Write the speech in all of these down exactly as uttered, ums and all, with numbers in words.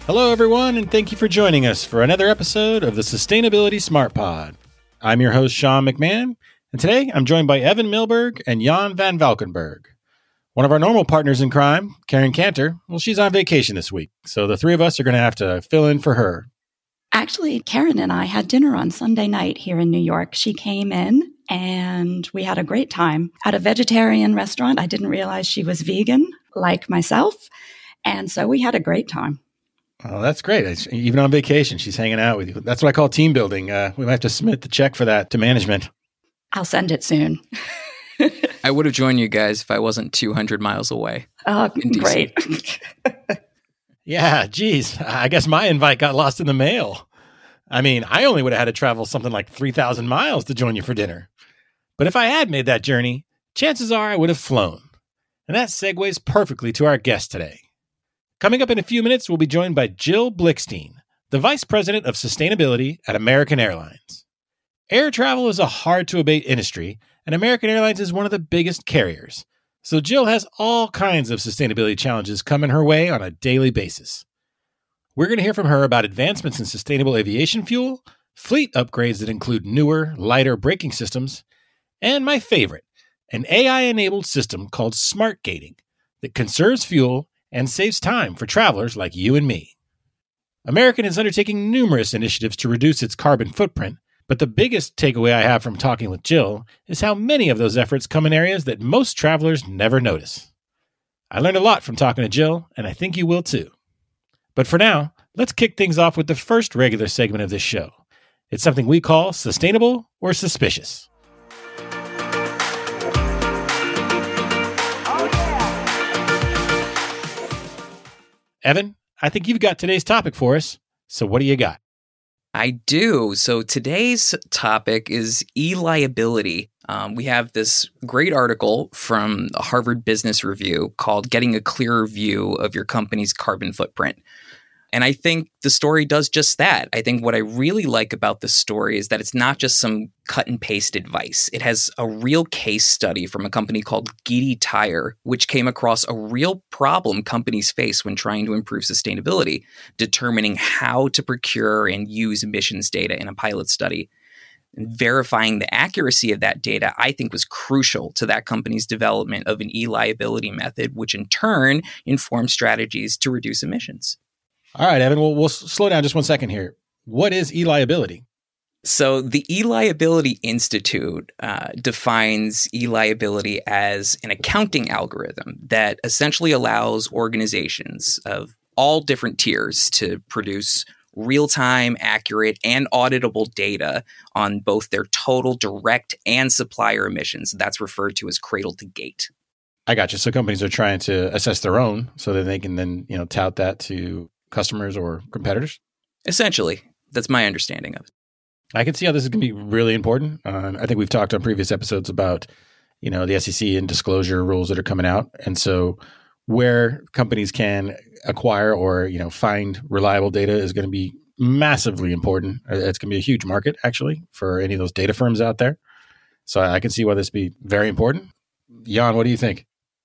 Hello, everyone, and thank you for joining us for another episode of the Sustainability Smart Pod. I'm your host, Sean McMahon, and today I'm joined by Evan Milberg and Jan van Valkenburg. One of our normal partners in crime, Karen Cantor, well, she's on vacation this week, so the three of us are going to have to fill in for her. Actually, Karen and I had dinner on Sunday night here in New York. She came in and we had a great time at a vegetarian restaurant. I didn't realize she was vegan like myself. And so we had a great time. Oh, that's great. Even on vacation, she's hanging out with you. That's what I call team building. Uh, we might have to submit the check for that to management. I'll send it soon. I would have joined you guys if I wasn't two hundred miles away. Oh, great. Yeah, geez. I guess my invite got lost in the mail. I mean, I only would have had to travel something like three thousand miles to join you for dinner. But if I had made that journey, chances are I would have flown. And that segues perfectly to our guest today. Coming up in a few minutes, we'll be joined by Jill Blickstein, the Vice President of Sustainability at American Airlines. Air travel is a hard-to-abate industry, and American Airlines is one of the biggest carriers. So Jill has all kinds of sustainability challenges coming her way on a daily basis. We're going to hear from her about advancements in sustainable aviation fuel, fleet upgrades that include newer, lighter braking systems, and my favorite, an A I-enabled system called Smart Gating that conserves fuel and saves time for travelers like you and me. American is undertaking numerous initiatives to reduce its carbon footprint, but the biggest takeaway I have from talking with Jill is how many of those efforts come in areas that most travelers never notice. I learned a lot from talking to Jill, and I think you will too. But for now, let's kick things off with the first regular segment of this show. It's something we call Sustainable or Suspicious. Evan, I think you've got today's topic for us, so what do you got? I do. So today's topic is e-liability. Um, we have this great article from the Harvard Business Review called Getting a Clearer View of Your Company's Carbon Footprint. And I think the story does just that. I think what I really like about this story is that it's not just some cut and paste advice. It has a real case study from a company called Gede Tire, which came across a real problem companies face when trying to improve sustainability, determining how to procure and use emissions data in a pilot study. And verifying the accuracy of that data, I think, was crucial to that company's development of an e-liability method, which in turn informed strategies to reduce emissions. All right, Evan, we'll, we'll slow down just one second here. What is e-liability? So the E-Liability Institute uh, defines e-liability as an accounting algorithm that essentially allows organizations of all different tiers to produce real-time, accurate, and auditable data on both their total direct and supplier emissions. That's referred to as cradle to gate. I got you. So companies are trying to assess their own so that they can then, you know, tout that to customers or competitors? Essentially, that's my understanding of it. I can see how this is going to be really important. Uh, I think we've talked on previous episodes about, you know, the S E C and disclosure rules that are coming out. And so where companies can acquire or, you know, find reliable data is going to be massively important. It's going to be a huge market, actually, for any of those data firms out there. So I can see why this would be very important. Jan, what do you think?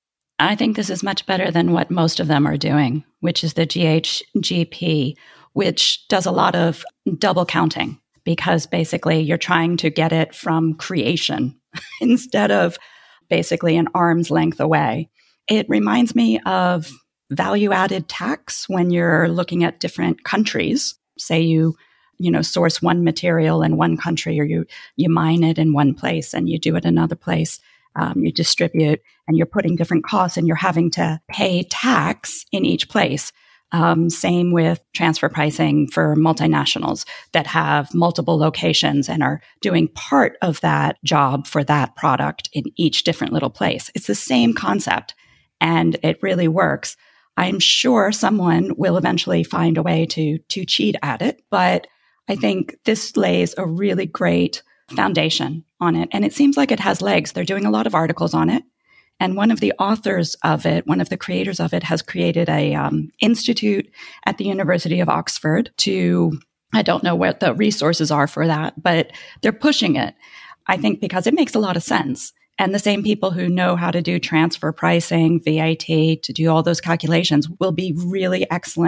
I think this is much better than what most of them are doing, which is the G H G P, which does a lot of double counting because basically you're trying to get it from creation instead of basically an arm's length away. It reminds me of value-added tax when you're looking at different countries. Say you, you know, source one material in one country or you you mine it in one place and you do it another place. Um, you distribute and you're putting different costs and you're having to pay tax in each place. Um, same with transfer pricing for multinationals that have multiple locations and are doing part of that job for that product in each different little place. It's the same concept and it really works. I'm sure someone will eventually find a way to, to cheat at it, but I think this lays a really great foundation on it. And it seems like it has legs. They're doing a lot of articles on it. And one of the authors of it, one of the creators of it, has created a um, institute at the University of Oxford to, I don't know what the resources are for that, but they're pushing it, I think, because it makes a lot of sense. And the same people who know how to do transfer pricing, V A T, to do all those calculations will be really excellent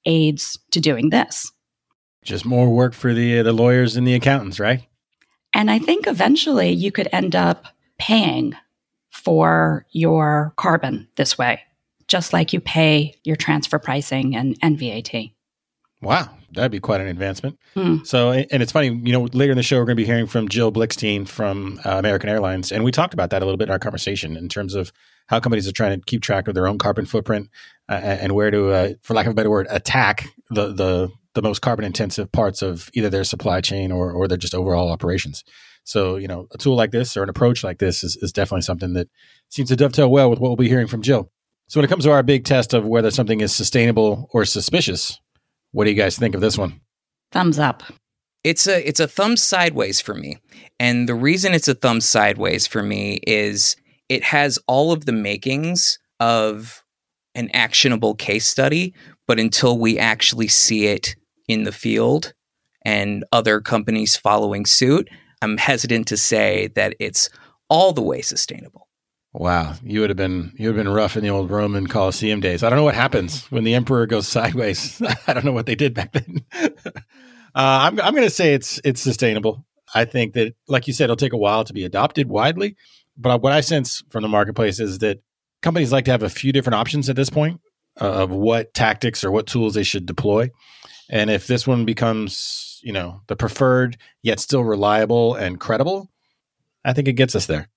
aids to doing this. Just more work for the the lawyers and the accountants, right? And I think eventually you could end up paying for your carbon this way, just like you pay your transfer pricing and, and V A T. Wow, that'd be quite an advancement. Mm. So, and it's funny, you know, later in the show, we're going to be hearing from Jill Blickstein from uh, American Airlines. And we talked about that a little bit in our conversation in terms of how companies are trying to keep track of their own carbon footprint uh, and where to, uh, for lack of a better word, attack the, the, the most carbon intensive parts of either their supply chain or, or their just overall operations. So, you know, a tool like this or an approach like this is, is definitely something that seems to dovetail well with what we'll be hearing from Jill. So when it comes to our big test of whether something is sustainable or suspicious, what do you guys think of this one? Thumbs up. It's a it's a thumb sideways for me. And the reason it's a thumb sideways for me is it has all of the makings of an actionable case study, but until we actually see it in the field and other companies following suit, I'm hesitant to say that it's all the way sustainable. Wow, you would have been you would have been rough in the old Roman Colosseum days. I don't know what happens when the emperor goes sideways. I don't know what they did back then. uh, I'm I'm going to say it's it's sustainable. I think that, like you said, it'll take a while to be adopted widely. But what I sense from the marketplace is that companies like to have a few different options at this point uh, of what tactics or what tools they should deploy. And if this one becomes, you know, the preferred yet still reliable and credible, I think it gets us there.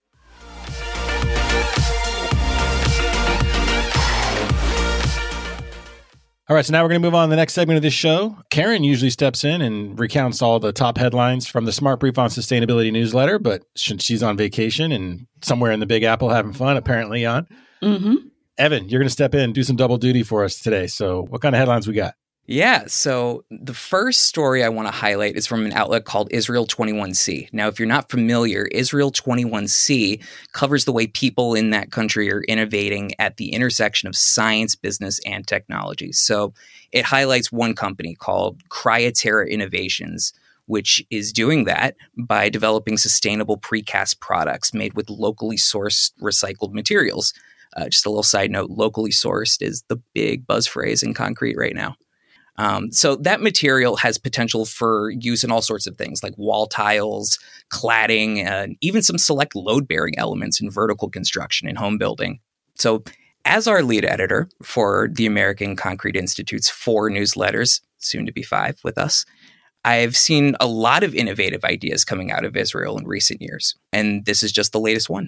All right, so now we're going to move on to the next segment of this show. Karen usually steps in and recounts all the top headlines from the Smart Brief on Sustainability newsletter, but she's on vacation and somewhere in the Big Apple having fun, apparently, on. Mm-hmm. Evan, you're going to step in and do some double duty for us today. So what kind of headlines we got? Yeah, so the first story I want to highlight is from an outlet called Israel twenty-one C. Now, if you're not familiar, Israel twenty-one C covers the way people in that country are innovating at the intersection of science, business, and technology. So it highlights one company called Cryoterra Innovations, which is doing that by developing sustainable precast products made with locally sourced recycled materials. Uh, just a little side note, locally sourced is the big buzz phrase in concrete right now. Um, so that material has potential for use in all sorts of things like wall tiles, cladding, and even some select load-bearing elements in vertical construction and home building. So as our lead editor for the American Concrete Institute's four newsletters, soon to be five with us, I've seen a lot of innovative ideas coming out of Israel in recent years, and this is just the latest one.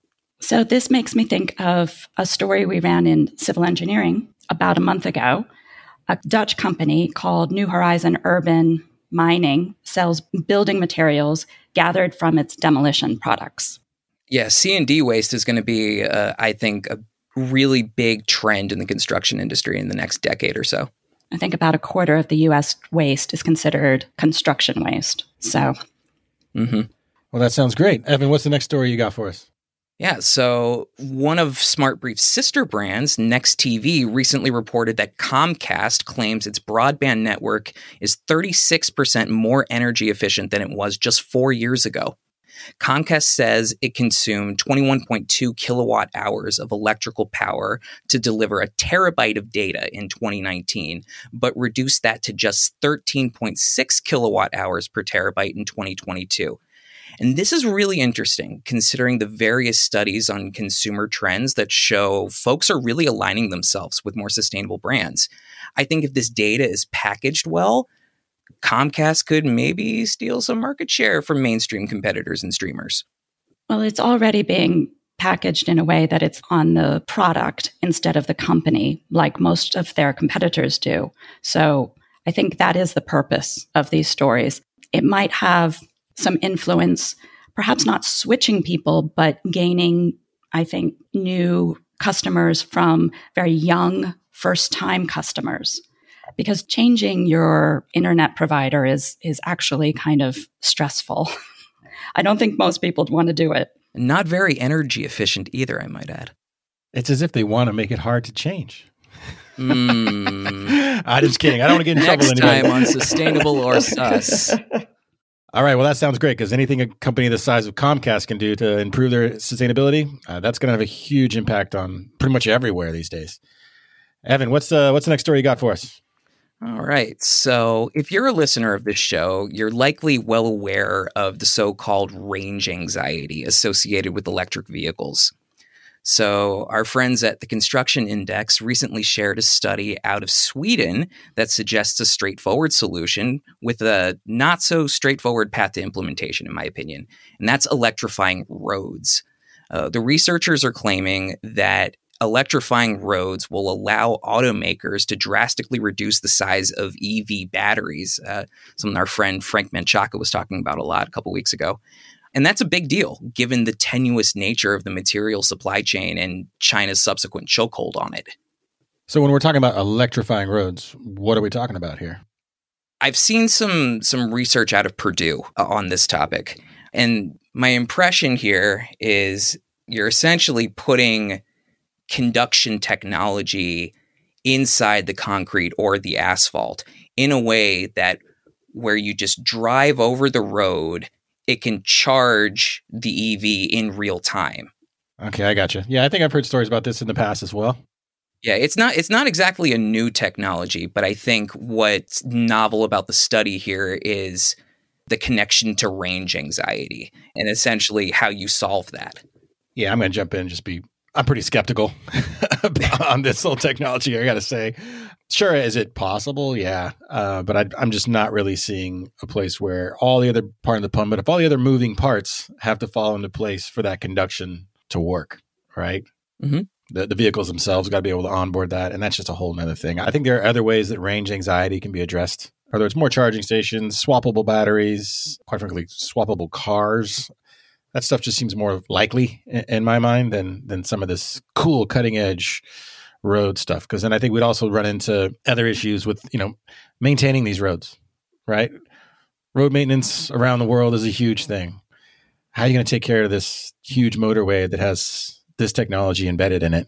So this makes me think of a story we ran in civil engineering about a month ago. A Dutch company called New Horizon Urban Mining sells building materials gathered from its demolition products. Yeah, C and D waste is going to be, uh, I think, a really big trend in the construction industry in the next decade or so. I think about a quarter of the U S waste is considered construction waste. So, mm-hmm. Well, that sounds great. Evan, what's the next story you got for us? Yeah, so one of SmartBrief's sister brands, Next T V, recently reported that Comcast claims its broadband network is thirty-six percent more energy efficient than it was just four years ago. Comcast says it consumed twenty-one point two kilowatt hours of electrical power to deliver a terabyte of data in twenty nineteen, but reduced that to just thirteen point six kilowatt hours per terabyte in twenty twenty-two. And this is really interesting, considering the various studies on consumer trends that show folks are really aligning themselves with more sustainable brands. I think if this data is packaged well, Comcast could maybe steal some market share from mainstream competitors and streamers. Well, it's already being packaged in a way that it's on the product instead of the company, like most of their competitors do. So I think that is the purpose of these stories. It might have some influence, perhaps not switching people, but gaining, I think, new customers from very young first-time customers. Because changing your internet provider is is actually kind of stressful. I don't think most people want to do it. Not very energy efficient either, I might add. It's as if they want to make it hard to change. Mm. I'm just kidding. I don't want to get in Next trouble anymore. time on Sustainable or Sus. All right. Well, that sounds great because anything a company the size of Comcast can do to improve their sustainability, uh, that's going to have a huge impact on pretty much everywhere these days. Evan, what's uh, what's the next story you got for us? All right. So if you're a listener of this show, you're likely well aware of the so-called range anxiety associated with electric vehicles. So our friends at the Construction Index recently shared a study out of Sweden that suggests a straightforward solution with a not so straightforward path to implementation, in my opinion, and that's electrifying roads. Uh, the researchers are claiming that electrifying roads will allow automakers to drastically reduce the size of E V batteries, uh, something our friend Frank Menchaca was talking about a lot a couple weeks ago. And that's a big deal, given the tenuous nature of the material supply chain and China's subsequent chokehold on it. So when we're talking about electrifying roads, what are we talking about here? I've seen some some research out of Purdue on this topic. And my impression here is you're essentially putting conduction technology inside the concrete or the asphalt in a way that where you just drive over the road, it can charge the E V in real time. Okay, I got you. Yeah, I think I've heard stories about this in the past as well. Yeah, it's not it's not exactly a new technology, but I think what's novel about the study here is the connection to range anxiety and essentially how you solve that. Yeah, I'm going to jump in and just be I'm pretty skeptical on this whole technology, I got to say. Sure, is it possible? Yeah. Uh, but I, I'm just not really seeing a place where all the other part of the pump, but if all the other moving parts have to fall into place for that conduction to work, right? Mm-hmm. The, the vehicles themselves got to be able to onboard that. And that's just a whole nother thing. I think there are other ways that range anxiety can be addressed, whether it's more charging stations, swappable batteries, quite frankly, swappable cars. That stuff just seems more likely in, in my mind than than some of this cool cutting edge road stuff. Because then I think we'd also run into other issues with, you know, maintaining these roads, right? Road maintenance around the world is a huge thing. How are you going to take care of this huge motorway that has this technology embedded in it?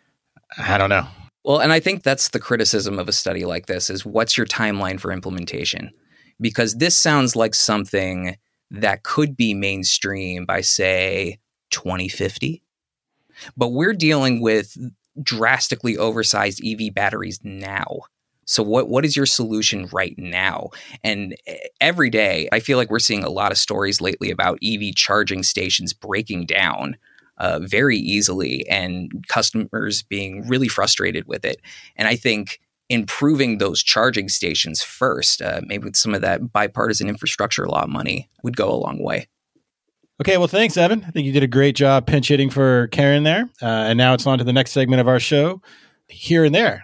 I don't know. Well, and I think that's the criticism of a study like this is what's your timeline for implementation? Because this sounds like something that could be mainstream by, say, twenty fifty. But we're dealing with drastically oversized E V batteries now. So what what is your solution right now? And every day, I feel like we're seeing a lot of stories lately about E V charging stations breaking down uh, very easily and customers being really frustrated with it. And I think improving those charging stations first, uh, maybe with some of that bipartisan infrastructure law money, would go a long way. Okay, well, thanks, Evan. I think you did a great job pinch hitting for Karen there. Uh, and now it's on to the next segment of our show, Here and There.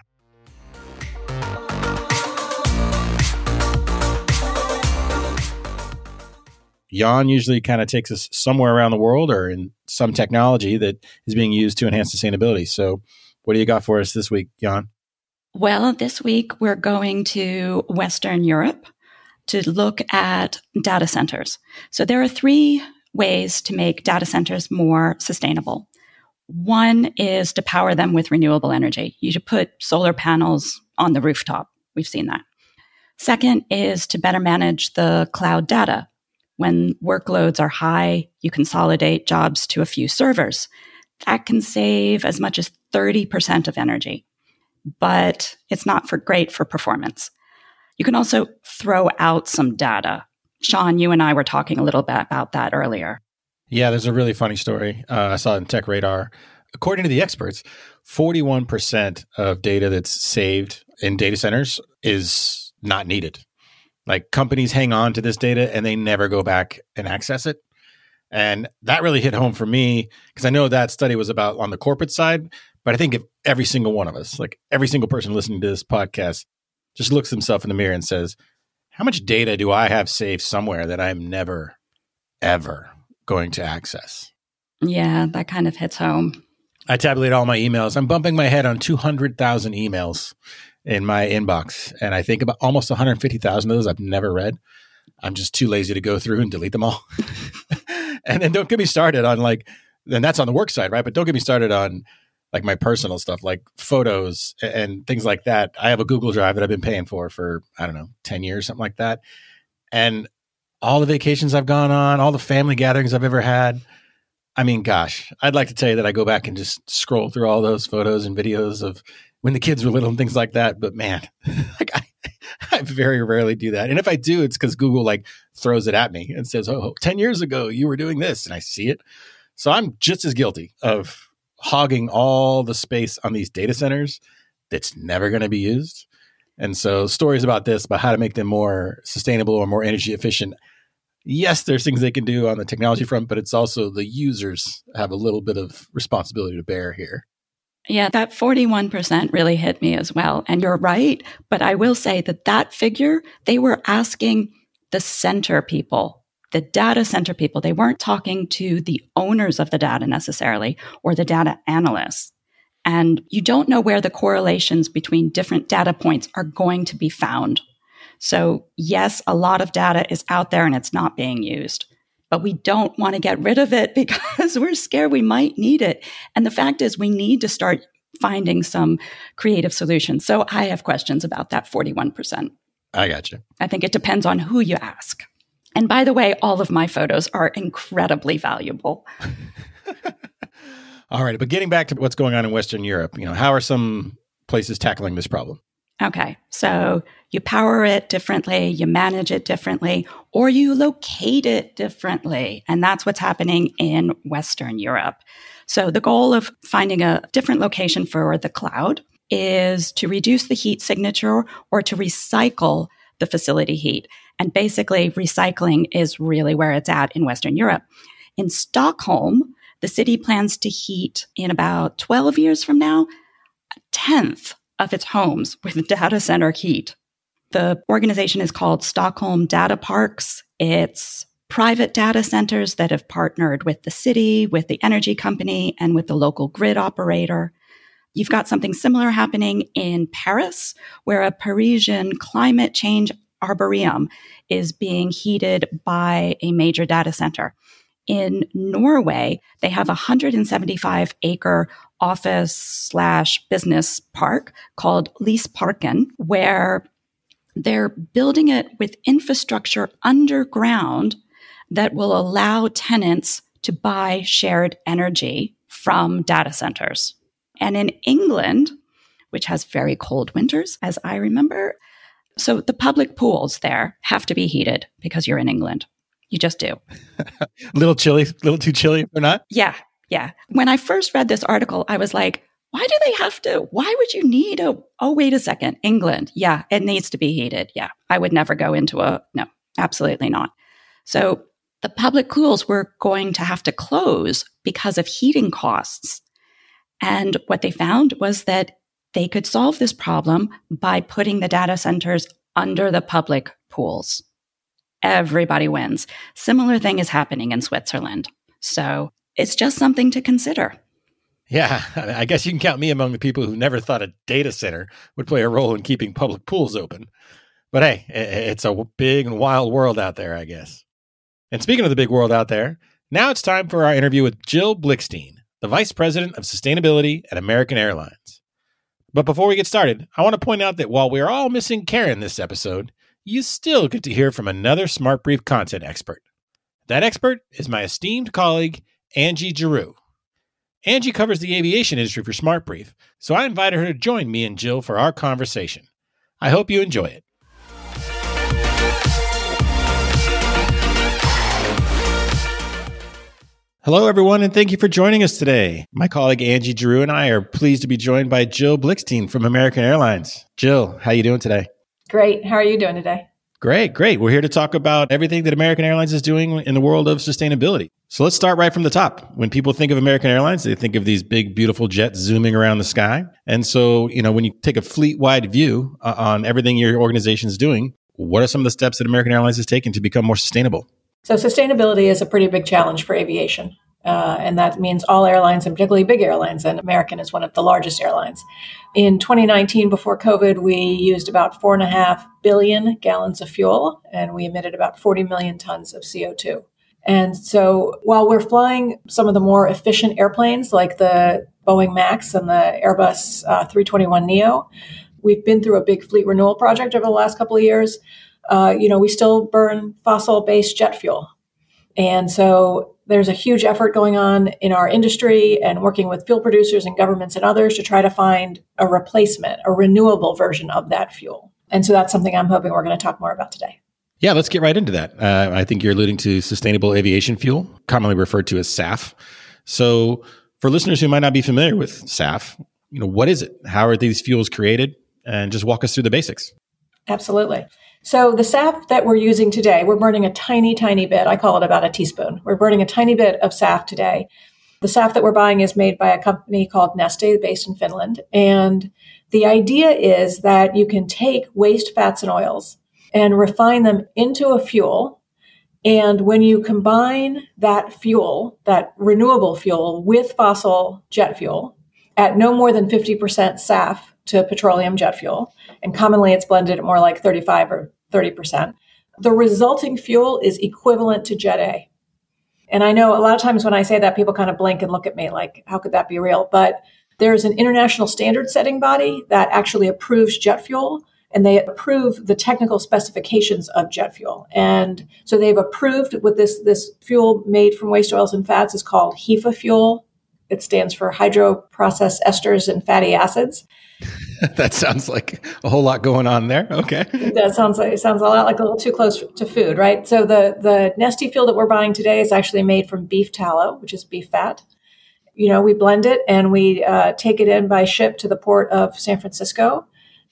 Jan usually kind of takes us somewhere around the world or in some technology that is being used to enhance sustainability. So what do you got for us this week, Jan? Well, this week we're going to Western Europe to look at data centers. So there are three ways to make data centers more sustainable. One is to power them with renewable energy. You should put solar panels on the rooftop. We've seen that. Second is to better manage the cloud data. When workloads are high, you consolidate jobs to a few servers. That can save as much as thirty percent of energy, but it's not for great for performance. You can also throw out some data. Sean, you and I were talking a little bit about that earlier. Yeah, there's a really funny story. Uh, I saw it in Tech Radar. According to the experts, forty-one percent of data that's saved in data centers is not needed. Like companies hang on to this data and they never go back and access it. And that really hit home for me because I know that study was about on the corporate side, but I think if every single one of us, like every single person listening to this podcast, just looks himself in the mirror and says, how much data do I have saved somewhere that I'm never, ever going to access? Yeah, that kind of hits home. I tabulate all my emails. I'm bumping my head on two hundred thousand emails in my inbox. And I think about almost one hundred fifty thousand of those I've never read. I'm just too lazy to go through and delete them all. And then don't get me started on like, then that's on the work side, right? But don't get me started on like my personal stuff, like photos and things like that. I have a Google Drive that I've been paying for for, I don't know, ten years, something like that. And all the vacations I've gone on, all the family gatherings I've ever had. I mean, gosh, I'd like to tell you that I go back and just scroll through all those photos and videos of when the kids were little and things like that. But man, like I, I very rarely do that. And if I do, it's because Google like throws it at me and says, oh, ten years ago, you were doing this. And I see it. So I'm just as guilty of hogging all the space on these data centers that's never going to be used. And so stories about this, about how to make them more sustainable or more energy efficient. Yes, there's things they can do on the technology front, but it's also the users have a little bit of responsibility to bear here. Yeah, that forty-one percent really hit me as well. And you're right. But I will say that that figure, they were asking the center people, the data center people. They weren't talking to the owners of the data necessarily or the data analysts. And you don't know where the correlations between different data points are going to be found. So yes, a lot of data is out there and it's not being used. But we don't want to get rid of it because we're scared we might need it. And the fact is we need to start finding some creative solutions. So I have questions about that forty-one percent. I got you. I think it depends on who you ask. And by the way, all of my photos are incredibly valuable. All right. But getting back to what's going on in Western Europe, you know, how are some places tackling this problem? Okay, so you power it differently, you manage it differently, or you locate it differently. And that's what's happening in Western Europe. So the goal of finding a different location for the cloud is to reduce the heat signature or to recycle the facility heat. And basically, recycling is really where it's at in Western Europe. In Stockholm, the city plans to heat in about twelve years from now, a tenth of its homes with data center heat. The organization is called Stockholm Data Parks. It's private data centers that have partnered with the city, with the energy company, and with the local grid operator. You've got something similar happening in Paris, where a Parisian climate change arboretum is being heated by a major data center. In Norway, they have a one hundred seventy-five acre office slash business park called Lysparken, where they're building it with infrastructure underground that will allow tenants to buy shared energy from data centers. And in England, which has very cold winters, as I remember, so the public pools there have to be heated because you're in England. You just do. A little chilly, a little too chilly or not? Yeah, yeah. When I first read this article, I was like, why do they have to? Why would you need a, oh, wait a second, England. Yeah, it needs to be heated. Yeah, I would never go into a, no, absolutely not. So the public pools were going to have to close because of heating costs. And what they found was that they could solve this problem by putting the data centers under the public pools. Everybody wins. Similar thing is happening in Switzerland. So it's just something to consider. Yeah, I guess you can count me among the people who never thought a data center would play a role in keeping public pools open. But hey, it's a big and wild world out there, I guess. And speaking of the big world out there, now it's time for our interview with Jill Blickstein, the Vice President of Sustainability at American Airlines. But before we get started, I want to point out that while we're all missing Karen this episode, you still get to hear from another SmartBrief content expert. That expert is my esteemed colleague, Angie Giroux. Angie covers the aviation industry for SmartBrief, so I invited her to join me and Jill for our conversation. I hope you enjoy it. Hello, everyone, and thank you for joining us today. My colleague Angie Giroux and I are pleased to be joined by Jill Blickstein from American Airlines. Jill, how are you doing today? Great. How are you doing today? Great, great. We're here to talk about everything that American Airlines is doing in the world of sustainability. So let's start right from the top. When people think of American Airlines, they think of these big, beautiful jets zooming around the sky. And so, you know, when you take a fleet-wide view uh, on everything your organization is doing, what are some of the steps that American Airlines has taken to become more sustainable? So sustainability is a pretty big challenge for aviation. Uh, and that means all airlines, and particularly big airlines, and American is one of the largest airlines. In twenty nineteen, before COVID, we used about four and a half billion gallons of fuel, and we emitted about forty million tons of C O two. And so while we're flying some of the more efficient airplanes like the Boeing Max and the Airbus uh, three twenty-one neo, we've been through a big fleet renewal project over the last couple of years. Uh, you know, we still burn fossil-based jet fuel. And so there's a huge effort going on in our industry and working with fuel producers and governments and others to try to find a replacement, a renewable version of that fuel. And so that's something I'm hoping we're going to talk more about today. Yeah, let's get right into that. Uh, I think you're alluding to sustainable aviation fuel, commonly referred to as S A F. So for listeners who might not be familiar with S A F, you know, what is it? How are these fuels created? And just walk us through the basics. Absolutely. So the S A F that we're using today, we're burning a tiny, tiny bit. I call it about a teaspoon. We're burning a tiny bit of S A F today. The S A F that we're buying is made by a company called Neste, based in Finland. And the idea is that you can take waste fats and oils and refine them into a fuel. And when you combine that fuel, that renewable fuel, with fossil jet fuel at no more than fifty percent S A F to petroleum jet fuel, and commonly it's blended at more like thirty-five or thirty percent, the resulting fuel is equivalent to Jet A. And I know a lot of times when I say that, people kind of blink and look at me like, how could that be real? But there's an international standard setting body that actually approves jet fuel, and they approve the technical specifications of jet fuel. And so they've approved what this, this fuel made from waste oils and fats is called HEFA fuel. It stands for hydroprocessed esters and fatty acids. That sounds like a whole lot going on there. Okay. That sounds like, it sounds a lot like a little too close to food, right? So the, the Neste fuel that we're buying today is actually made from beef tallow, which is beef fat. You know, we blend it and we uh, take it in by ship to the port of San Francisco,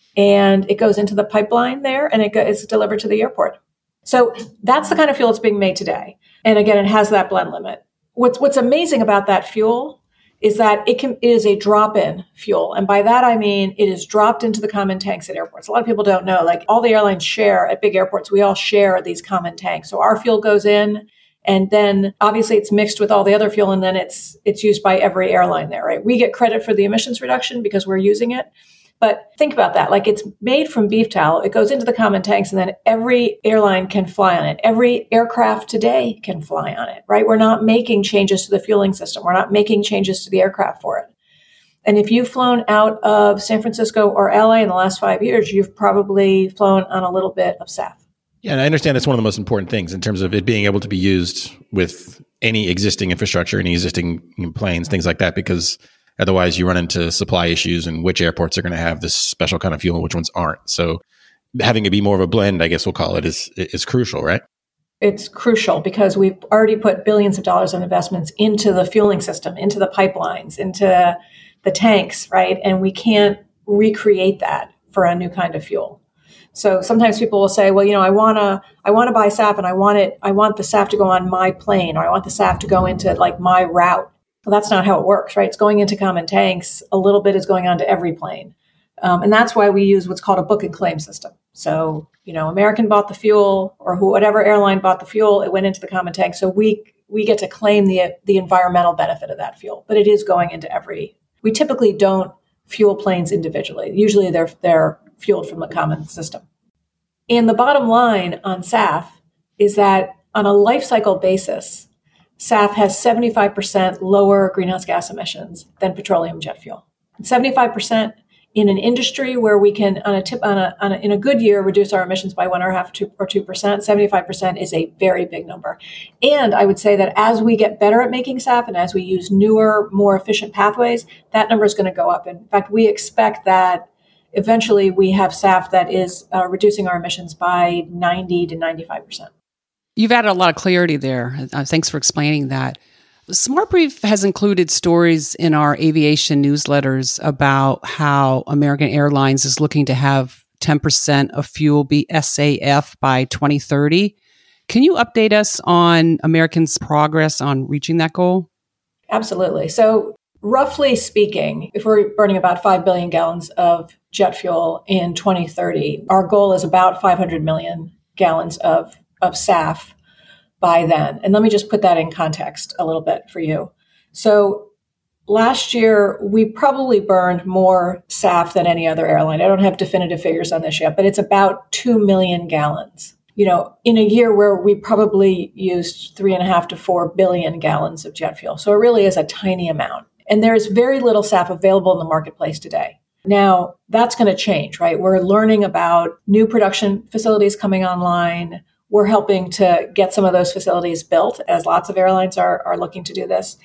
and it goes into the pipeline there and it is delivered to the airport. So that's the kind of fuel that's being made today. And again, it has that blend limit. What's, what's amazing about that fuel is that it can, it is a drop-in fuel. And by that, I mean, it is dropped into the common tanks at airports. A lot of people don't know, like all the airlines share at big airports, we all share these common tanks. So our fuel goes in, and then obviously it's mixed with all the other fuel, and then it's, it's used by every airline there, right? We get credit for the emissions reduction because we're using it. But think about that. Like, it's made from beef tallow. It goes into the common tanks, and then every airline can fly on it. Every aircraft today can fly on it, right? We're not making changes to the fueling system. We're not making changes to the aircraft for it. And if you've flown out of San Francisco or L A in the last five years, you've probably flown on a little bit of S A F. Yeah, and I understand that's one of the most important things in terms of it being able to be used with any existing infrastructure, any existing planes, things like that, because otherwise, you run into supply issues and which airports are going to have this special kind of fuel and which ones aren't. So having it be more of a blend, I guess we'll call it, is is crucial, right? It's crucial because we've already put billions of dollars of investments into the fueling system, into the pipelines, into the tanks, right? And we can't recreate that for a new kind of fuel. So sometimes people will say, well, you know, I want to I want to buy S A F and I want it, I want the S A F to go on my plane, or I want the S A F to go into like my route. Well, that's not how it works, right? It's going into common tanks. A little bit is going on to every plane. Um, and that's why we use what's called a book and claim system. So, you know, American bought the fuel, or who, whatever airline bought the fuel, it went into the common tank. So we we get to claim the the environmental benefit of that fuel. But it is going into every, we typically don't fuel planes individually. Usually they're they're fueled from the common system. And the bottom line on S A F is that on a life cycle basis, S A F has seventy-five percent lower greenhouse gas emissions than petroleum jet fuel. And seventy-five percent in an industry where we can, on a tip, on a, on a in a good year, reduce our emissions by one or a half two, or two percent. seventy-five percent is a very big number. And I would say that as we get better at making S A F and as we use newer, more efficient pathways, that number is going to go up. In fact, we expect that eventually we have S A F that is uh, reducing our emissions by ninety to ninety-five percent. You've added a lot of clarity there. Uh, thanks for explaining that. SmartBrief has included stories in our aviation newsletters about how American Airlines is looking to have ten percent of fuel be S A F by twenty thirty. Can you update us on Americans' progress on reaching that goal? Absolutely. So roughly speaking, if we're burning about five billion gallons of jet fuel in twenty thirty, our goal is about five hundred million gallons of of S A F by then. And let me just put that in context a little bit for you. So last year, we probably burned more S A F than any other airline. I don't have definitive figures on this yet, but it's about two million gallons. You know, in a year where we probably used three and a half to four billion gallons of jet fuel. So it really is a tiny amount. And there's very little S A F available in the marketplace today. Now, that's going to change, right? We're learning about new production facilities coming online. We're helping to get some of those facilities built, as lots of airlines are, are looking to do this.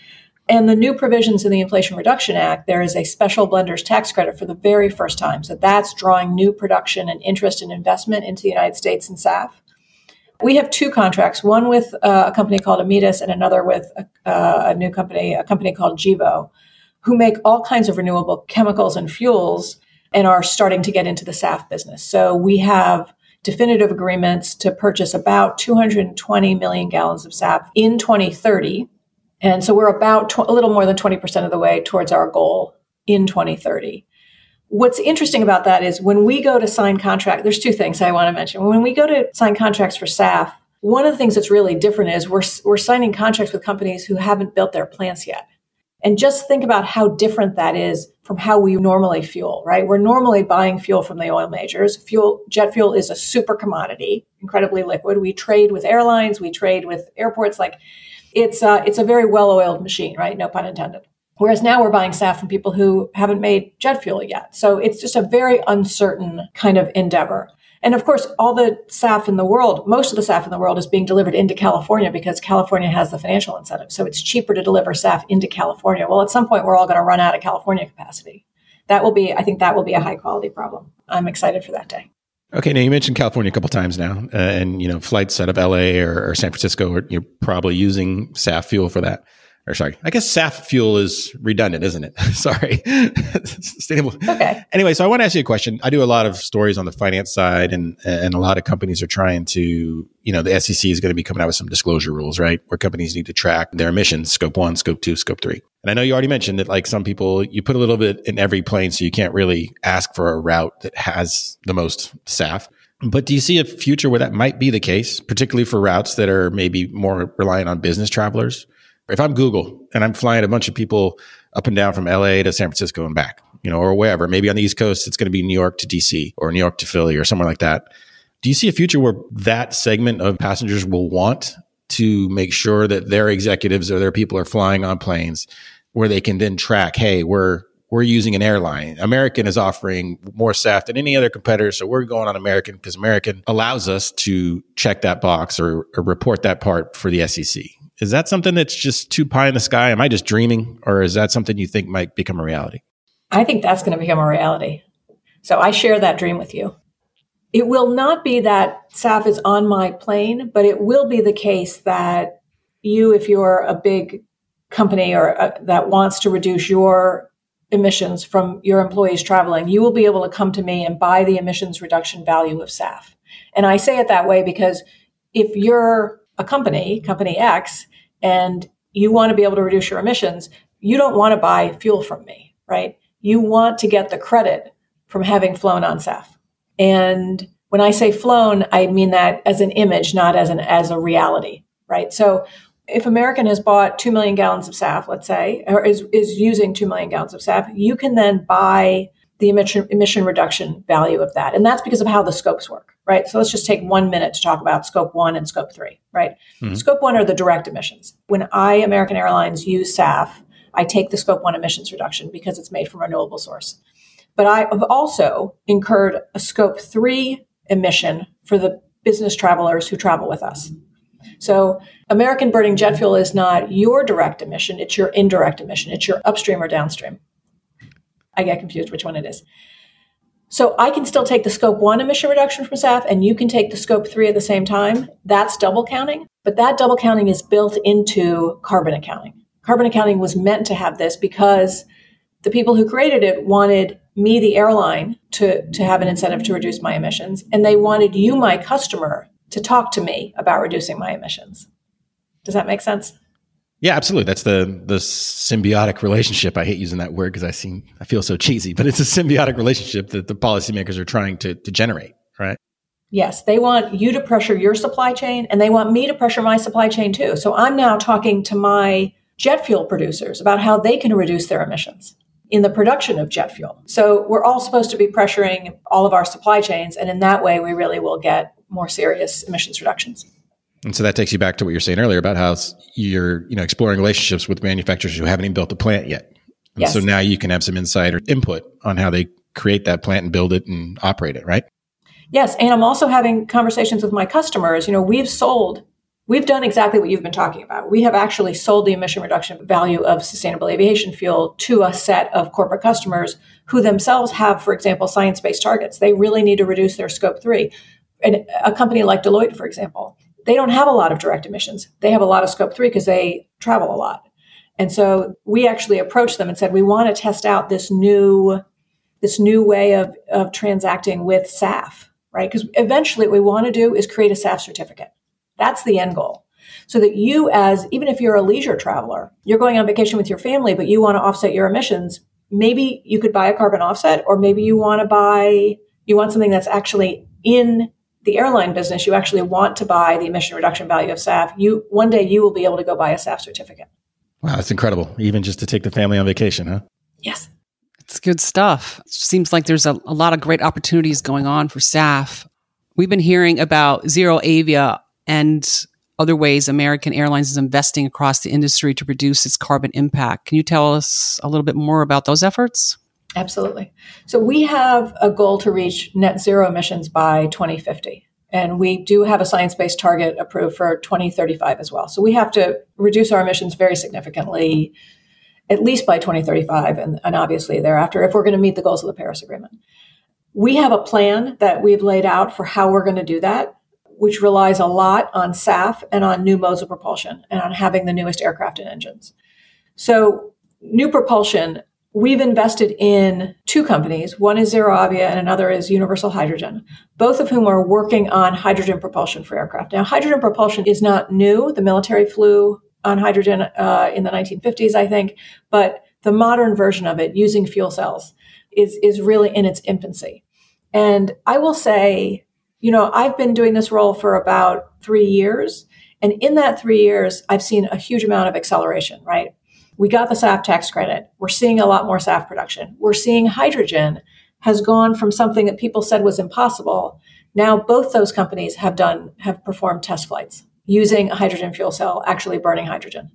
And the new provisions in the Inflation Reduction Act, there is a special blender's tax credit for the very first time. So that's drawing new production and interest and investment into the United States in S A F. We have two contracts, one with uh, a company called Ametis and another with a, uh, a new company, a company called Gevo, who make all kinds of renewable chemicals and fuels and are starting to get into the S A F business. So we have definitive agreements to purchase about two hundred twenty million gallons of S A F in twenty thirty. And so we're about tw- a little more than twenty percent of the way towards our goal in twenty thirty. What's interesting about that is when we go to sign contract, there's two things I want to mention. When we go to sign contracts for S A F, one of the things that's really different is we're, we're signing contracts with companies who haven't built their plants yet. And just think about how different that is from how we normally fuel, right? We're normally buying fuel from the oil majors. Fuel, jet fuel is a super commodity, incredibly liquid. We trade with airlines, we trade with airports. Like it's uh, it's a very well-oiled machine, right? No pun intended. Whereas now we're buying S A F from people who haven't made jet fuel yet. So it's just a very uncertain kind of endeavor. And of course, all the S A F in the world, most of the S A F in the world is being delivered into California because California has the financial incentive. So it's cheaper to deliver S A F into California. Well, at some point, we're all going to run out of California capacity. That will be, I think that will be a high quality problem. I'm excited for that day. Okay, now you mentioned California a couple times now, uh, and you know flights out of L A or, or San Francisco, or you're probably using S A F fuel for that. Or sorry, I guess S A F fuel is redundant, isn't it? Sorry. Sustainable. Okay. Anyway, so I want to ask you a question. I do a lot of stories on the finance side, and and a lot of companies are trying to, you know, the S E C is going to be coming out with some disclosure rules, right? Where companies need to track their emissions, scope one, scope two, scope three. And I know you already mentioned that like some people, you put a little bit in every plane, so you can't really ask for a route that has the most S A F. But do you see a future where that might be the case, particularly for routes that are maybe more reliant on business travelers? If I'm Google and I'm flying a bunch of people up and down from L A to San Francisco and back, you know, or wherever, maybe on the East Coast, it's going to be New York to D C or New York to Philly or somewhere like that. Do you see a future where that segment of passengers will want to make sure that their executives or their people are flying on planes where they can then track, hey, we're we're using an airline. American is offering more S A F than any other competitor, so we're going on American because American allows us to check that box or, or report that part for the S E C. Is that something that's just too pie in the sky? Am I just dreaming? Or is that something you think might become a reality? I think that's going to become a reality. So I share that dream with you. It will not be that S A F is on my plane, but it will be the case that you, if you're a big company or a, that wants to reduce your emissions from your employees traveling, you will be able to come to me and buy the emissions reduction value of S A F. And I say it that way because if you're a company, company X, and you want to be able to reduce your emissions, you don't want to buy fuel from me, right? You want to get the credit from having flown on S A F. And when I say flown, I mean that as an image, not as an as a reality, right? So if American has bought two million gallons of S A F, let's say, or is, is using two million gallons of S A F, you can then buy the emission, emission reduction value of that. And that's because of how the scopes work, right? So let's just take one minute to talk about scope one and scope three, right? Mm-hmm. Scope one are the direct emissions. When I, American Airlines, use S A F, I take the scope one emissions reduction because it's made from a renewable source. But I have also incurred a scope three emission for the business travelers who travel with us. So American burning jet fuel is not your direct emission, it's your indirect emission. It's your upstream or downstream. I get confused which one it is. So I can still take the scope one emission reduction from S A F and you can take the scope three at the same time. That's double counting, but that double counting is built into carbon accounting. Carbon accounting was meant to have this because the people who created it wanted me, the airline, to, to have an incentive to reduce my emissions. And they wanted you, my customer, to talk to me about reducing my emissions. Does that make sense? Yeah, absolutely. That's the the symbiotic relationship. I hate using that word because I seem I feel so cheesy, but it's a symbiotic relationship that the policymakers are trying to to generate, right? Yes, they want you to pressure your supply chain and they want me to pressure my supply chain too. So I'm now talking to my jet fuel producers about how they can reduce their emissions in the production of jet fuel. So we're all supposed to be pressuring all of our supply chains, and in that way we really will get more serious emissions reductions. And so that takes you back to what you were saying earlier about how you're, you know, exploring relationships with manufacturers who haven't even built a plant yet. And yes. So now you can have some insight or input on how they create that plant and build it and operate it, right? Yes. And I'm also having conversations with my customers. You know, we've sold We've done exactly what you've been talking about. We have actually sold the emission reduction value of sustainable aviation fuel to a set of corporate customers who themselves have, for example, science-based targets. They really need to reduce their scope three. And a company like Deloitte, for example, they don't have a lot of direct emissions. They have a lot of scope three because they travel a lot. And so we actually approached them and said, we want to test out this new, this new way of, of transacting with S A F, right? Because eventually what we want to do is create a S A F certificate. That's the end goal. So that you as, even if you're a leisure traveler, you're going on vacation with your family, but you want to offset your emissions, maybe you could buy a carbon offset, or maybe you want to buy, you want something that's actually in the airline business. You actually want to buy the emission reduction value of S A F. You, one day you will be able to go buy a S A F certificate. Wow, that's incredible. Even just to take the family on vacation, huh? Yes. It's good stuff. Seems like there's a, a lot of great opportunities going on for S A F. We've been hearing about ZeroAvia and other ways American Airlines is investing across the industry to reduce its carbon impact. Can you tell us a little bit more about those efforts? Absolutely. So we have a goal to reach net zero emissions by twenty fifty. And we do have a science-based target approved for twenty thirty-five as well. So we have to reduce our emissions very significantly, at least by twenty thirty-five, and, and obviously thereafter, if we're going to meet the goals of the Paris Agreement. We have a plan that we've laid out for how we're going to do that, which relies a lot on S A F and on new modes of propulsion and on having the newest aircraft and engines. So new propulsion, we've invested in two companies. One is ZeroAvia and another is Universal Hydrogen, both of whom are working on hydrogen propulsion for aircraft. Now, hydrogen propulsion is not new. The military flew on hydrogen uh, in the nineteen fifties, I think, but the modern version of it using fuel cells is, is really in its infancy. And I will say, you know, I've been doing this role for about three years. And in that three years, I've seen a huge amount of acceleration, right? We got the S A F tax credit. We're seeing a lot more S A F production. We're seeing hydrogen has gone from something that people said was impossible. Now both those companies have done, have performed test flights using a hydrogen fuel cell, actually burning hydrogen,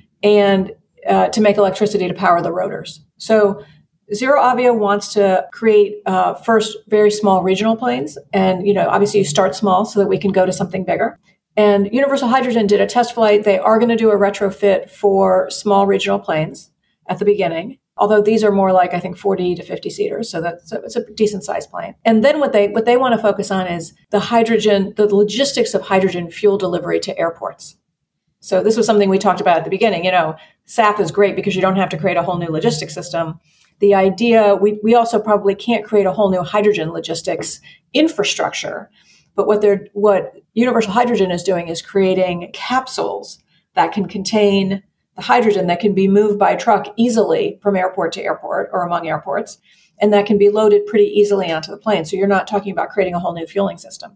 and uh, to make electricity to power the rotors. So ZeroAvia wants to create uh, first very small regional planes. And, you know, obviously you start small so that we can go to something bigger. And Universal Hydrogen did a test flight. They are going to do a retrofit for small regional planes at the beginning, although these are more like, I think, forty to fifty seaters. So that's so it's a decent sized plane. And then what they what they want to focus on is the hydrogen, the logistics of hydrogen fuel delivery to airports. So this was something we talked about at the beginning. You know, S A F is great because you don't have to create a whole new logistics system. The idea, we, we also probably can't create a whole new hydrogen logistics infrastructure. But what they're, what Universal Hydrogen is doing is creating capsules that can contain the hydrogen that can be moved by truck easily from airport to airport or among airports, and that can be loaded pretty easily onto the plane. So you're not talking about creating a whole new fueling system.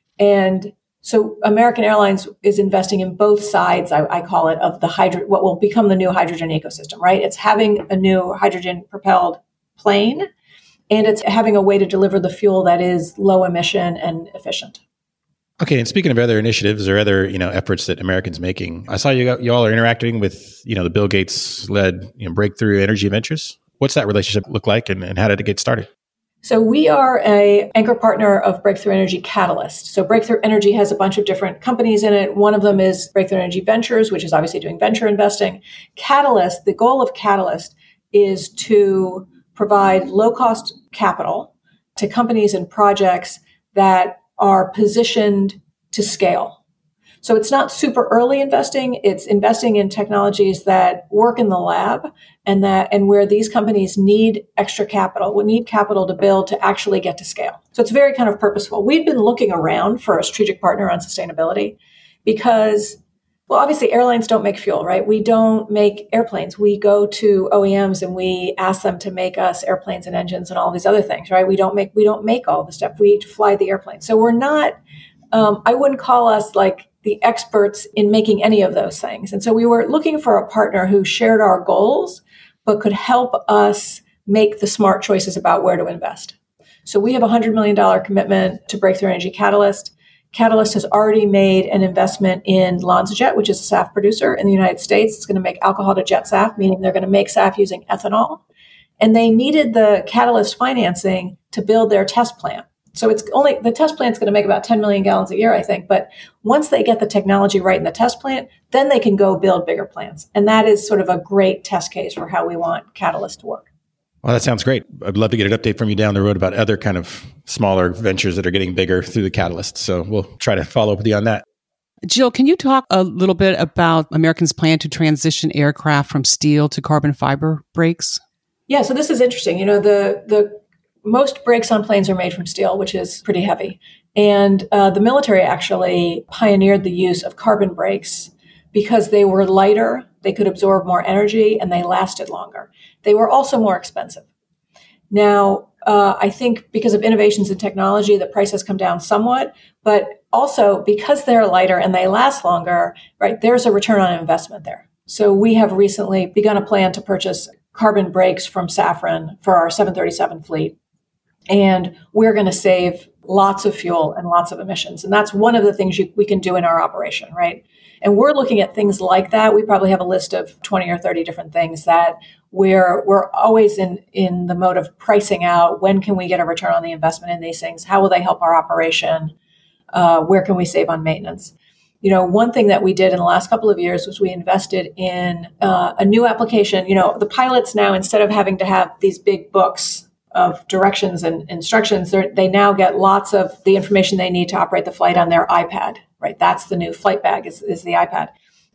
And so American Airlines is investing in both sides, I, I call it, of the hydro, what will become the new hydrogen ecosystem, right? It's having a new hydrogen propelled plane, and it's having a way to deliver the fuel that is low emission and efficient. Okay, and speaking of other initiatives or other, you know, efforts that Americans making, I saw you you all are interacting with, you know, the Bill Gates led, you know, Breakthrough Energy Ventures. What's that relationship look like, and, and how did it get started? So we are a anchor partner of Breakthrough Energy Catalyst. So Breakthrough Energy has a bunch of different companies in it. One of them is Breakthrough Energy Ventures, which is obviously doing venture investing. Catalyst, the goal of Catalyst is to provide low-cost capital to companies and projects that are positioned to scale. So it's not super early investing. It's investing in technologies that work in the lab and that, and where these companies need extra capital, will need capital to build to actually get to scale. So it's very kind of purposeful. We've been looking around for a strategic partner on sustainability because, well, obviously airlines don't make fuel, right? We don't make airplanes. We go to O E Ms and we ask them to make us airplanes and engines and all these other things, right? We don't make, we don't make all the stuff. We fly the airplane. So we're not, um, I wouldn't call us like the experts in making any of those things. And so we were looking for a partner who shared our goals, but could help us make the smart choices about where to invest. So we have a one hundred million dollars commitment to Breakthrough Energy Catalyst. Catalyst has already made an investment in LanzaJet, which is a S A F producer in the United States. It's going to make alcohol to jet S A F, meaning they're going to make S A F using ethanol. And they needed the Catalyst financing to build their test plant. So it's only, the test plant's going to make about ten million gallons a year, I think. But once they get the technology right in the test plant, then they can go build bigger plants. And that is sort of a great test case for how we want Catalyst to work. Well, that sounds great. I'd love to get an update from you down the road about other kind of smaller ventures that are getting bigger through the Catalyst. So we'll try to follow up with you on that. Jill, can you talk a little bit about American's plan to transition aircraft from steel to carbon fiber brakes? Yeah, so this is interesting. You know, the the most brakes on planes are made from steel, which is pretty heavy. And uh, the military actually pioneered the use of carbon brakes because they were lighter, they could absorb more energy, and they lasted longer. They were also more expensive. Now, uh, I think because of innovations in technology, the price has come down somewhat, but also because they're lighter and they last longer, right, there's a return on investment there. So we have recently begun a plan to purchase carbon brakes from Safran for our seven thirty-seven fleet. And we're going to save lots of fuel and lots of emissions. And that's one of the things you, we can do in our operation, right? And we're looking at things like that. We probably have a list of twenty or thirty different things that we're, we're always in, in the mode of pricing out. When can we get a return on the investment in these things? How will they help our operation? Uh, where can we save on maintenance? You know, one thing that we did in the last couple of years was we invested in uh, a new application. You know, the pilots now, instead of having to have these big books of directions and instructions, they now get lots of the information they need to operate the flight on their iPad, right? That's the new flight bag is, is the iPad.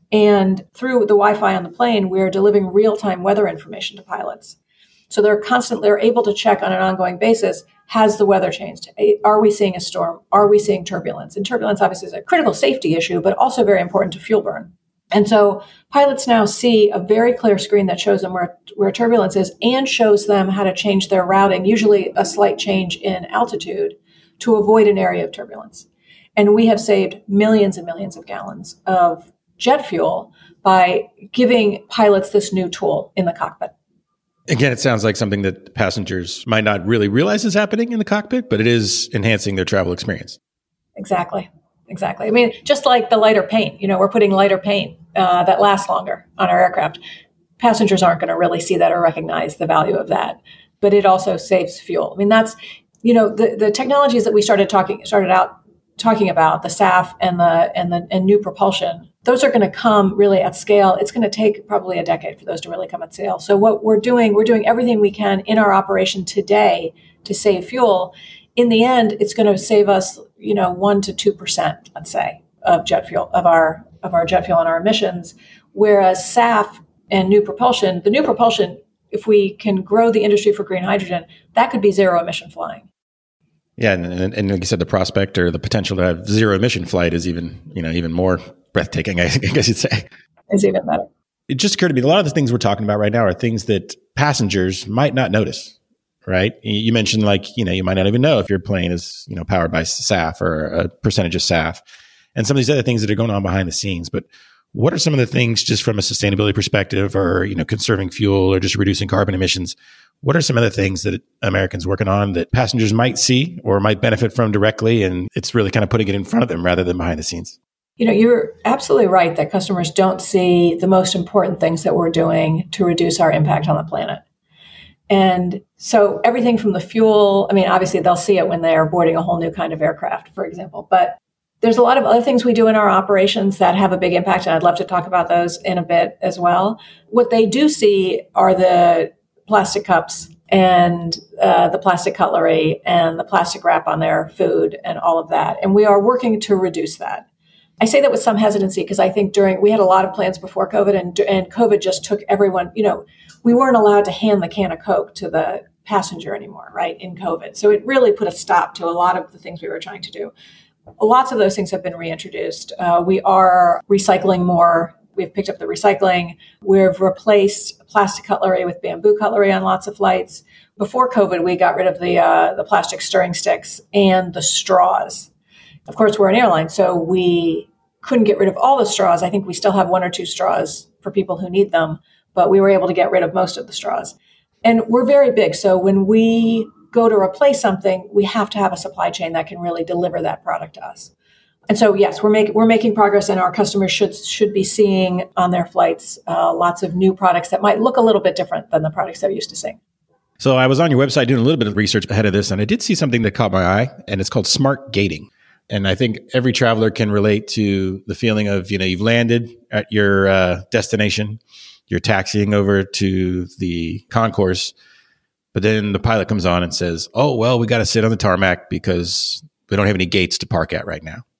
And through the Wi-Fi on the plane, we're delivering real-time weather information to pilots. So they're constantly, they're able to check on an ongoing basis, has the weather changed? Are we seeing a storm? Are we seeing turbulence? And turbulence obviously is a critical safety issue, but also very important to fuel burn. And so pilots now see a very clear screen that shows them where, where turbulence is and shows them how to change their routing, usually a slight change in altitude, to avoid an area of turbulence. And we have saved millions and millions of gallons of jet fuel by giving pilots this new tool in the cockpit. Again, it sounds like something that passengers might not really realize is happening in the cockpit, but it is enhancing their travel experience. Exactly. Exactly. I mean, just like the lighter paint, you know, we're putting lighter paint uh, that lasts longer on our aircraft. Passengers aren't going to really see that or recognize the value of that, but it also saves fuel. I mean, that's, you know, the, the technologies that we started talking, started out talking about, the S A F and the, and the, and new propulsion, those are going to come really at scale. It's going to take probably a decade for those to really come at scale. So what we're doing, we're doing everything we can in our operation today to save fuel. In the end, it's going to save us, you know, one to two percent, let's say, of jet fuel, of our of our jet fuel and our emissions. Whereas S A F and new propulsion, the new propulsion, if we can grow the industry for green hydrogen, that could be zero emission flying. Yeah, and, and, and like you said, the prospect or the potential to have zero emission flight is even, you know, even more breathtaking, I guess you'd say. Is even better. It just occurred to me, a lot of the things we're talking about right now are things that passengers might not notice. Right. You mentioned like, you know, you might not even know if your plane is, you know, powered by S A F or a percentage of S A F and some of these other things that are going on behind the scenes. But what are some of the things just from a sustainability perspective or, you know, conserving fuel or just reducing carbon emissions? What are some of the things that Americans working on that passengers might see or might benefit from directly? And it's really kind of putting it in front of them rather than behind the scenes. You know, you're absolutely right that customers don't see the most important things that we're doing to reduce our impact on the planet. And so everything from the fuel, I mean, obviously they'll see it when they're boarding a whole new kind of aircraft, for example, but there's a lot of other things we do in our operations that have a big impact. And I'd love to talk about those in a bit as well. What they do see are the plastic cups and uh, the plastic cutlery and the plastic wrap on their food and all of that. And we are working to reduce that. I say that with some hesitancy because I think during, we had a lot of plans before COVID and, and COVID just took everyone, you know, we weren't allowed to hand the can of Coke to the passenger anymore, right, in COVID. So it really put a stop to a lot of the things we were trying to do. Lots of those things have been reintroduced. Uh, we are recycling more. We've picked up the recycling. We've replaced plastic cutlery with bamboo cutlery on lots of flights. Before COVID, we got rid of the uh, the plastic stirring sticks and the straws. Of course, we're an airline, so we couldn't get rid of all the straws. I think we still have one or two straws for people who need them, but we were able to get rid of most of the straws. And we're very big. So when we go to replace something, we have to have a supply chain that can really deliver that product to us. And so, yes, we're making we're making progress, and our customers should should be seeing on their flights uh, lots of new products that might look a little bit different than the products they're used to seeing. So I was on your website doing a little bit of research ahead of this, and I did see something that caught my eye, and it's called smart gating. And I think every traveler can relate to the feeling of, you know, you've landed at your uh, destination, you're taxiing over to the concourse, but then the pilot comes on and says, oh, well, we got to sit on the tarmac because we don't have any gates to park at right now.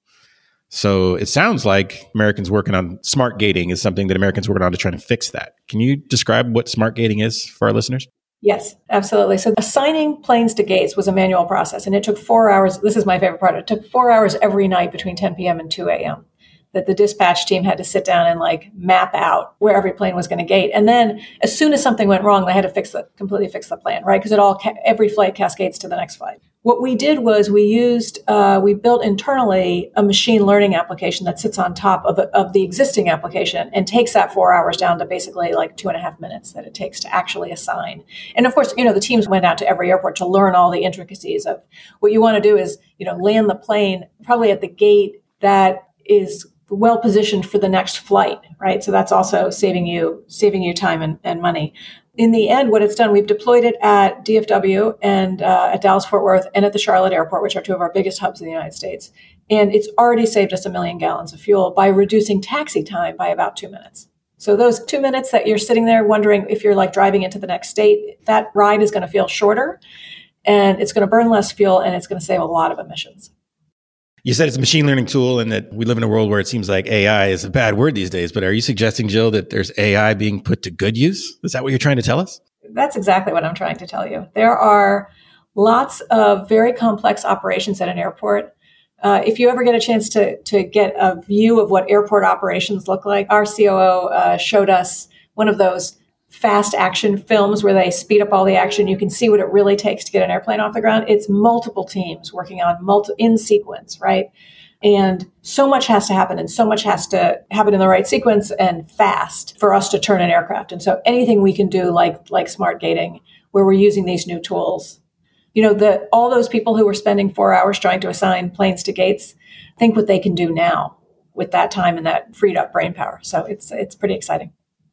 So it sounds like Americans working on smart gating is something that Americans working on to try to fix that. Can you describe what smart gating is for our listeners? Yes, absolutely. So assigning planes to gates was a manual process, and it took four hours. This is my favorite part. It took four hours every night between ten p.m. and two a.m. that the dispatch team had to sit down and like map out where every plane was going to gate. And then as soon as something went wrong, they had to fix the, completely fix the plan, right? Because it all, every flight cascades to the next flight. What we did was we used, uh, we built internally a machine learning application that sits on top of, of the existing application and takes that four hours down to basically like two and a half minutes that it takes to actually assign. And of course, you know, the teams went out to every airport to learn all the intricacies of what you want to do is, you know, land the plane probably at the gate that is well positioned for the next flight, right? So that's also saving you, saving you time and, and money. In the end, what it's done, we've deployed it at D F W and uh, at Dallas-Fort Worth and at the Charlotte Airport, which are two of our biggest hubs in the United States. And it's already saved us a million gallons of fuel by reducing taxi time by about two minutes. So those two minutes that you're sitting there wondering if you're like driving into the next state, that ride is going to feel shorter and it's going to burn less fuel and it's going to save a lot of emissions. You said it's a machine learning tool and that we live in a world where it seems like A I is a bad word these days, but are you suggesting, Jill, that there's A I being put to good use? Is that what you're trying to tell us? That's exactly what I'm trying to tell you. There are lots of very complex operations at an airport. Uh, if you ever get a chance to, to get a view of what airport operations look like, our C O O uh, showed us one of those fast action films where they speed up all the action. You can see what it really takes to get an airplane off the ground. It's multiple teams working on multi in sequence, right? And so much has to happen and so much has to happen in the right sequence and fast for us to turn an aircraft. And so anything we can do like, like smart gating, where we're using these new tools, you know, the, all those people who were spending four hours trying to assign planes to gates, think what they can do now with that time and that freed up brain power. So it's, it's pretty exciting.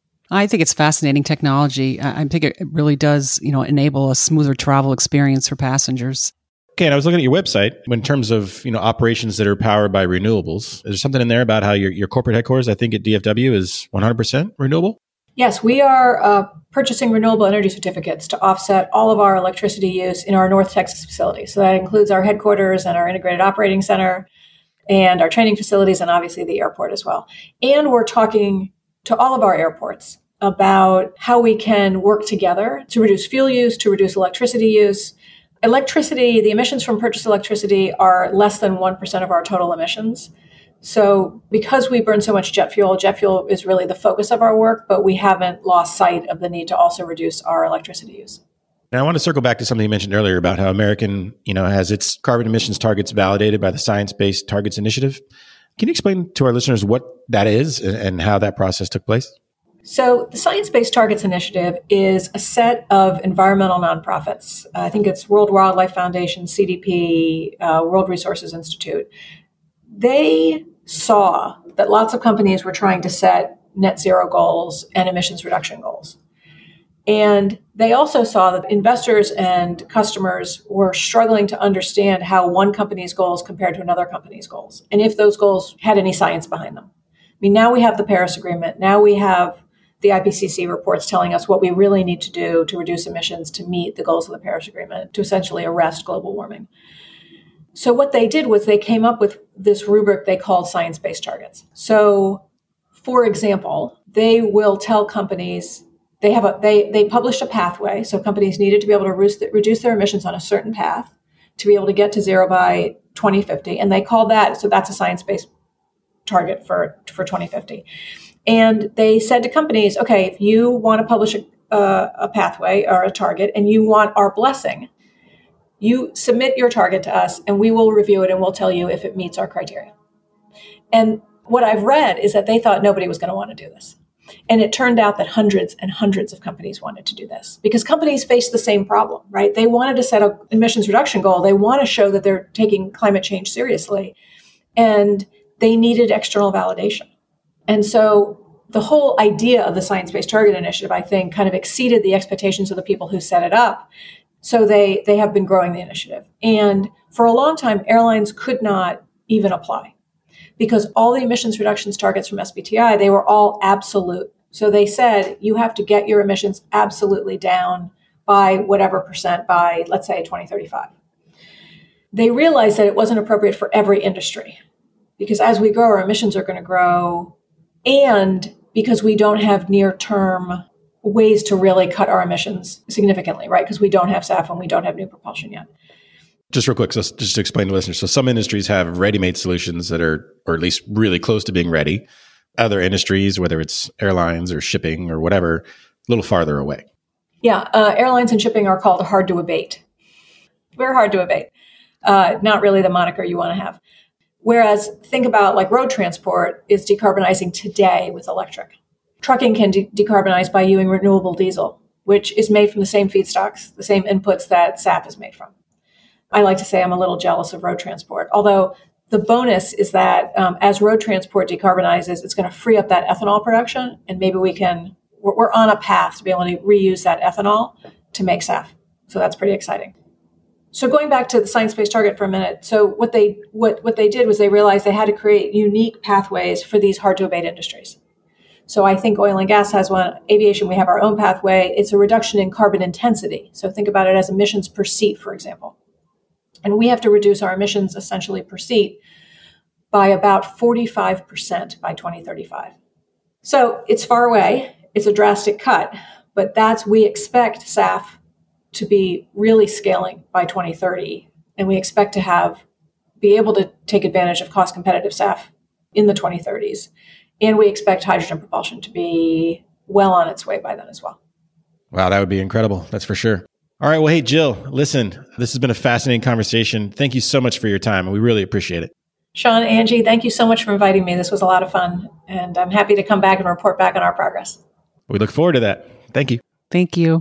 I think it's fascinating technology. I think it really does, you know, enable a smoother travel experience for passengers. Okay, and I was looking at your website in terms of, you know, operations that are powered by renewables. Is there something in there about how your, your corporate headquarters, I think at D F W, is one hundred percent renewable? Yes, we are uh, purchasing renewable energy certificates to offset all of our electricity use in our North Texas facility. So that includes our headquarters and our integrated operating center and our training facilities and obviously the airport as well. And we're talking to all of our airports about how we can work together to reduce fuel use, to reduce electricity use. Electricity, the emissions from purchased electricity are less than one percent of our total emissions. So because we burn so much jet fuel, jet fuel is really the focus of our work, but we haven't lost sight of the need to also reduce our electricity use. Now, I want to circle back to something you mentioned earlier about how American, you know, has its carbon emissions targets validated by the Science Based Targets Initiative. Can you explain to our listeners what that is and, and how that process took place? So the Science Based Targets Initiative is a set of environmental nonprofits. Uh, I think it's World Wildlife Foundation, C D P, uh, World Resources Institute. They saw that lots of companies were trying to set net zero goals and emissions reduction goals. And they also saw that investors and customers were struggling to understand how one company's goals compared to another company's goals, and if those goals had any science behind them. I mean, now we have the Paris Agreement. Now we have the I P C C reports telling us what we really need to do to reduce emissions to meet the goals of the Paris Agreement, to essentially arrest global warming. So what they did was they came up with this rubric they called science-based targets. So, for example, they will tell companies, they have a they they published a pathway. So companies needed to be able to reduce, reduce their emissions on a certain path to be able to get to zero by twenty fifty. And they call that, so that's a science-based target for, for twenty fifty. And they said to companies, okay, if you want to publish a, uh, a pathway or a target and you want our blessing, you submit your target to us and we will review it and we'll tell you if it meets our criteria. And what I've read is that they thought nobody was going to want to do this. And it turned out that hundreds and hundreds of companies wanted to do this because companies face the same problem, right? They wanted to set an emissions reduction goal. They want to show that they're taking climate change seriously. And they needed external validation. And so the whole idea of the Science-Based Target Initiative, I think, kind of exceeded the expectations of the people who set it up. So they, they have been growing the initiative. And for a long time, airlines could not even apply because all the emissions reductions targets from S B T I, they were all absolute. So they said, you have to get your emissions absolutely down by whatever percent by, let's say, twenty thirty-five. They realized that it wasn't appropriate for every industry because as we grow, our emissions are going to grow, and because we don't have near-term ways to really cut our emissions significantly, right? Because we don't have S A F and we don't have new propulsion yet. Just real quick, so just to explain to listeners. So some industries have ready-made solutions that are, or at least really close to being ready. Other industries, whether it's airlines or shipping or whatever, a little farther away. Yeah, uh, airlines and shipping are called hard to abate. We're hard to abate. Uh, not really the moniker you want to have. Whereas think about like road transport is decarbonizing today with electric. Trucking can de- decarbonize by using renewable diesel, which is made from the same feedstocks, the same inputs that S A F is made from. I like to say I'm a little jealous of road transport, although the bonus is that um, as road transport decarbonizes, it's going to free up that ethanol production, and maybe we can, we're, we're on a path to be able to reuse that ethanol to make S A F. So that's pretty exciting. So going back to the science-based target for a minute. So what they what, what they did was they realized they had to create unique pathways for these hard-to-abate industries. So I think oil and gas has one. Aviation, we have our own pathway. It's a reduction in carbon intensity. So think about it as emissions per seat, for example. And we have to reduce our emissions essentially per seat by about forty-five percent by twenty thirty-five. So it's far away. It's a drastic cut, but that's, we expect S A F to be really scaling by twenty thirty. And we expect to have, be able to take advantage of cost competitive S A F in the twenty thirties. And we expect hydrogen propulsion to be well on its way by then as well. Wow, that would be incredible. That's for sure. All right. Well, hey, Jill, listen, this has been a fascinating conversation. Thank you so much for your time. And we really appreciate it. Sean, Angie, thank you so much for inviting me. This was a lot of fun. And I'm happy to come back and report back on our progress. We look forward to that. Thank you. Thank you.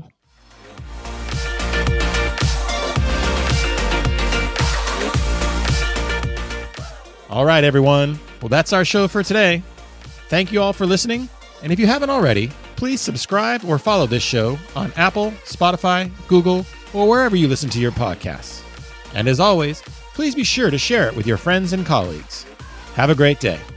All right, everyone. Well, that's our show for today. Thank you all for listening. And if you haven't already, please subscribe or follow this show on Apple, Spotify, Google, or wherever you listen to your podcasts. And as always, please be sure to share it with your friends and colleagues. Have a great day.